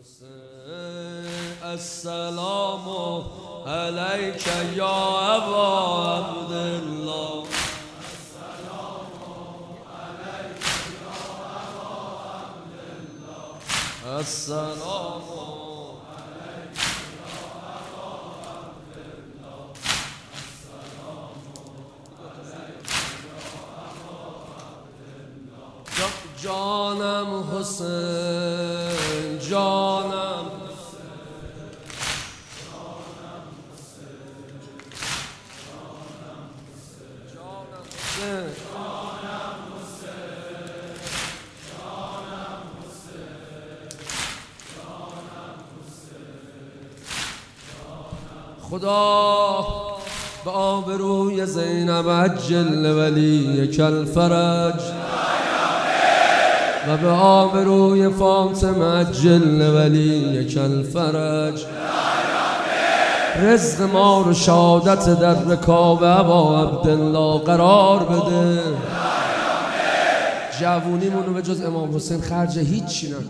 السلام علیک یا ابا عبدالله. السلام علیک یا ابا عبدالله. السلام علیک یا ابا عبدالله. السلام علیک یا ابا عبدالله. جانم حسین، جانم خدا به آبروی زینب عجل ولیک الفرج و به آبروی فاطمه عجل ولیک الفرج. رزق ما رو شهادت در رکاب ابا عبدالله قرار بده. جوونیمونو به جز امام حسین خرج هیچی نکن.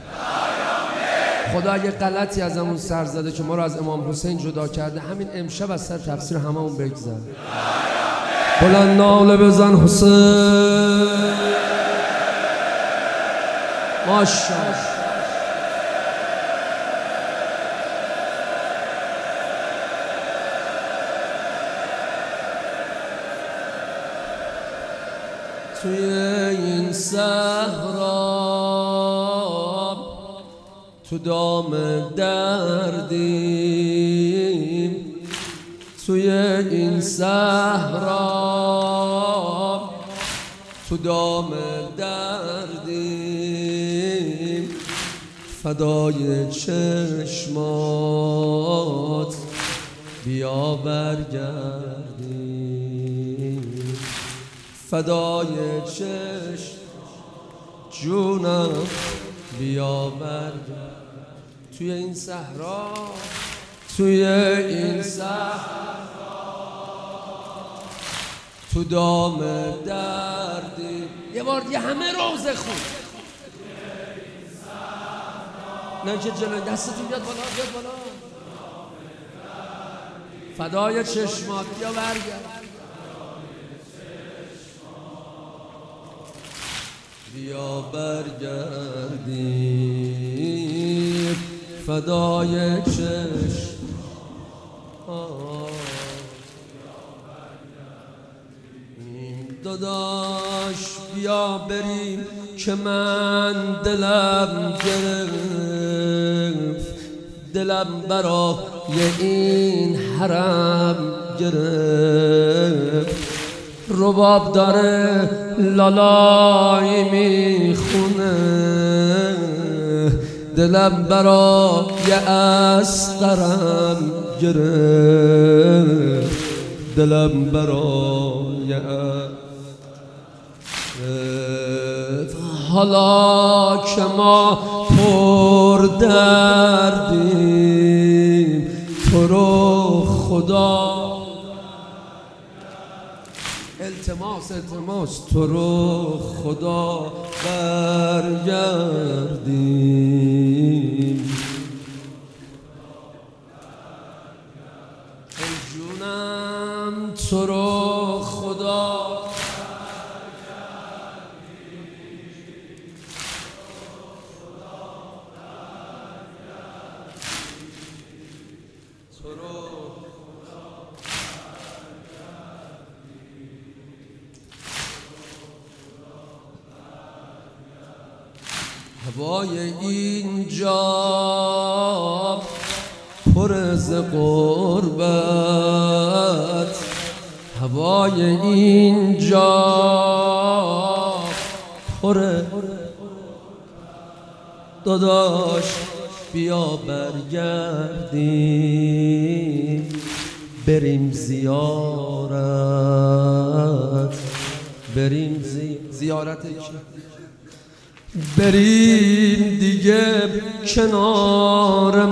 خدا اگه غلطی از همون سر زده که ما رو از امام حسین جدا کرده، همین امشب از سر تقصیر هممون بگذر. بلند ناله بزن حسین. ماشاءالله. توی این صحرا تو دام دردیم، توی این صحرا تو دام دردیم، فدای چشمات بیا برگردیم، فدای چشم جونم بیا برگردیم. توی این صحرا، توی این صحرا تو دام دردی. یه بار دیگه همه روزه خون. نه که جلوی دستتون بیاد بالا، بیاد بالا. فدای چشمات بیا برگرد، بیا برگردیم، فدای چشم. داداش بیا بریم که من دلم گرفت، دلم برای این حرم گرفت. رباب داره لالای میخونه، دلم برای اسقرم گرفت، دلم برای حالا که ما پر دردیم، تو رو خدا التماس تو رو خدا برگردیم. ای جونم تو رو خدا هوای اینجا پر از غربت، هوای اینجا پر. داداش بیا برگردیم، بریم زیارت، بریم زیارت بریم دیگه کنار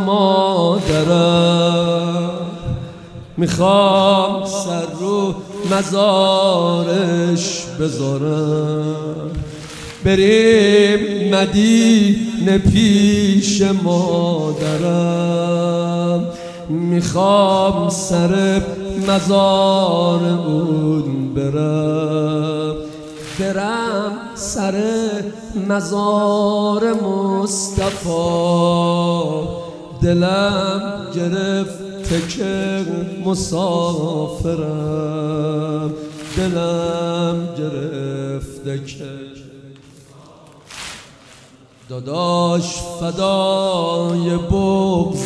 مادرم، میخوام سر رو مزارش بذارم. بریم مدینه پیش مادرم، میخوام سر مزار اون برم سر مزار مصطفی. دلم گرفته که مسافرم، دلم گرفته که داداش فدای بغض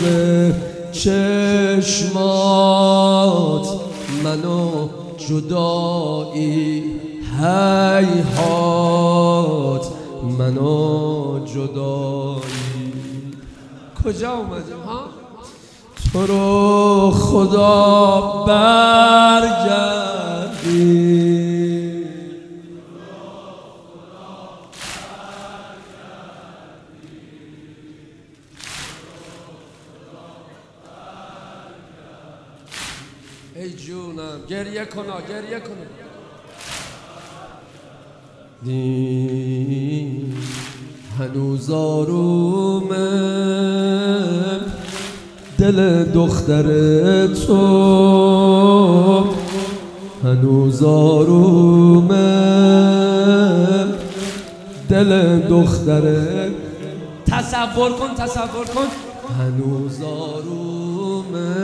چشمات، منو جدایی هیهات، منو جدایی. کجا اومدیم ها؟ تو رو خدا برگردی، ای جونم گریه کنا گریه کنا. هنوز آرومه دل دختر تو، هنوز آرومه دل دختر. تصور کن تصور کن. هنوز آرومه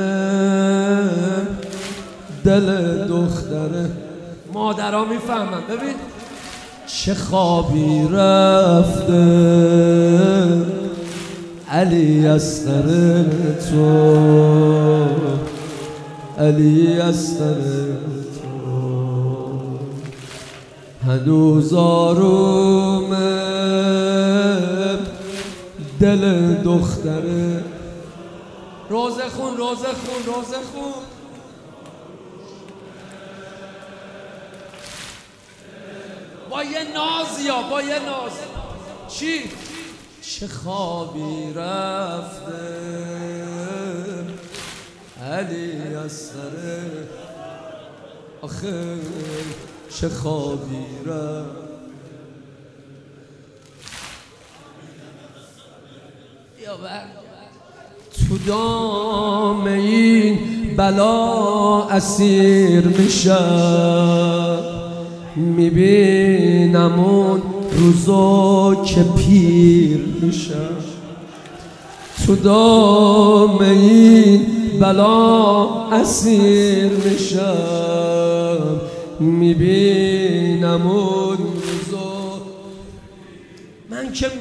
دل دختره. مادرها میفهمن. ببین چه خوابی رفته علی اصغر تو، علی اصغر تو، هنوز آرومه دل دختره. روزه خون روزه خون روزه خون. با یه ناز یا با یه ناز. چی؟ چه خوابی رفته علی اصغر، آخه چه خوابی رفت. یا تو دام این بلا اسیر میشم، میبینم اون روزا که پیر میشم. تو دام این بلا اسیر میشم، میبینم اون روزا. من که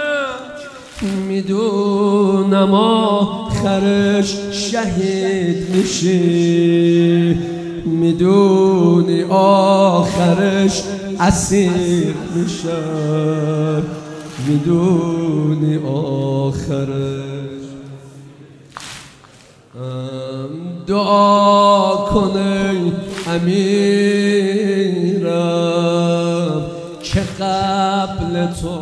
میدونم آخرش شهید میشی، میدونی آخرش اسیر میشم، میدونی آخرش. دعا کنی امیرم که قبل تو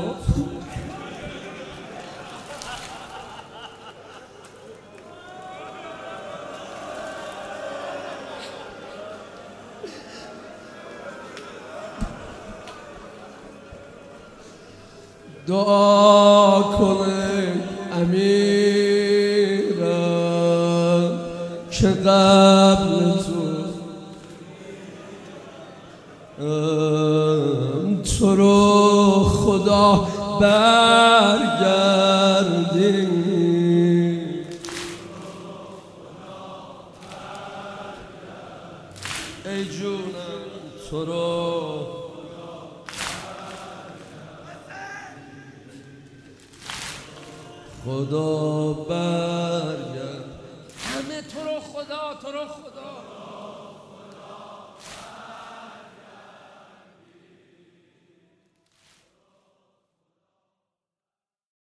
دعا کنه امیرم که قبل تو رو خدا برگردی. ای جونم تو رو خدا برگرد. همه تو رو خدا